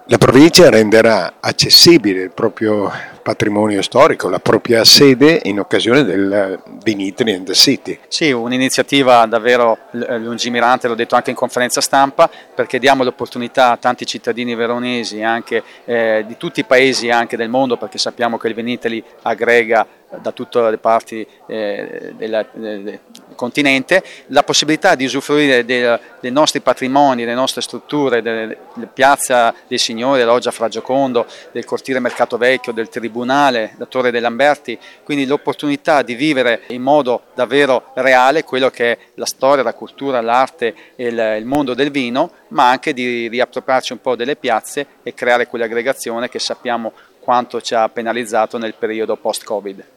La provincia renderà accessibile il proprio patrimonio storico, la propria sede in occasione del Vinitri and the City. Sì, un'iniziativa davvero lungimirante, l'ho detto anche in conferenza stampa, perché diamo l'opportunità a tanti cittadini veronesi, anche di tutti i paesi anche del mondo, perché sappiamo che il Vinitaly aggrega da tutte le parti del continente, la possibilità di usufruire dei nostri patrimoni, delle nostre strutture, della piazza dei Signori, della Loggia Fra Giocondo, del cortile Mercato Vecchio, del Tribunale, la Torre dei Lamberti, quindi l'opportunità di vivere in modo davvero reale quello che è la storia, la cultura, l'arte e il mondo del vino, ma anche di riappropriarci un po' delle piazze e creare quell'aggregazione che sappiamo quanto ci ha penalizzato nel periodo post-Covid.